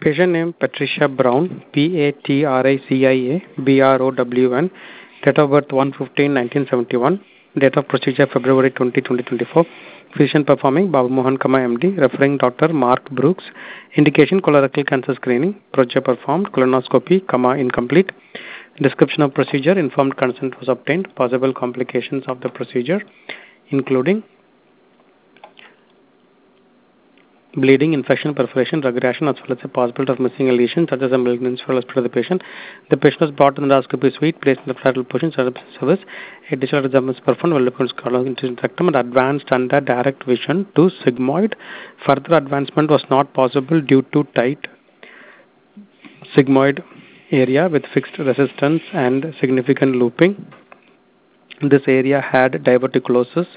Patient name Patricia Brown, Patricia Brown, date of birth 1/15/1971, date of procedure February 20, 2024. Physician performing Babu Mohan Kama MD, referring Dr. Mark Brooks. Indication colorectal cancer screening, procedure performed, colonoscopy, incomplete. Description of procedure, informed consent was obtained. Possible complications of the procedure, including bleeding, infection, perforation, drug reaction, as well as a possibility of missing a lesion, such as a malignancy for the patient. The patient was brought to the endoscopy suite, placed in the lateral position, service. A digital exam was performed, rectum, and advanced under direct vision to sigmoid. Further advancement was not possible due to tight sigmoid area with fixed resistance and significant looping. This area had diverticulosis.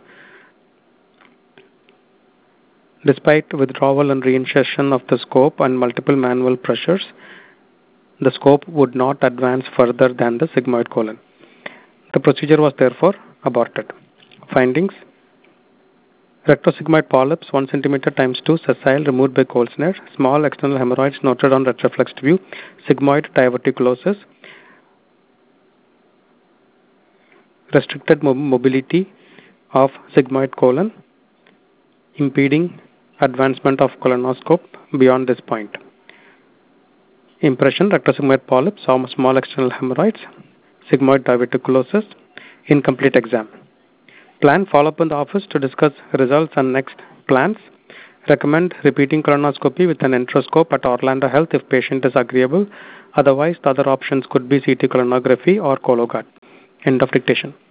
Despite withdrawal and reinsertion of the scope and multiple manual pressures, the scope would not advance further than the sigmoid colon. The procedure was therefore aborted. Findings: rectosigmoid polyps 1 cm times 2 sessile removed by Kolsner, small external hemorrhoids noted on retroflexed view, sigmoid diverticulosis, restricted mobility of sigmoid colon, impeding advancement of colonoscope beyond this point. Impression: rectosigmoid polyps, small external hemorrhoids, sigmoid diverticulosis, incomplete exam. Plan: follow up in the office to discuss results and next plans. Recommend repeating colonoscopy with an enteroscope at Orlando Health if patient is agreeable. Otherwise, the other options could be CT colonography or Cologuard. End of dictation.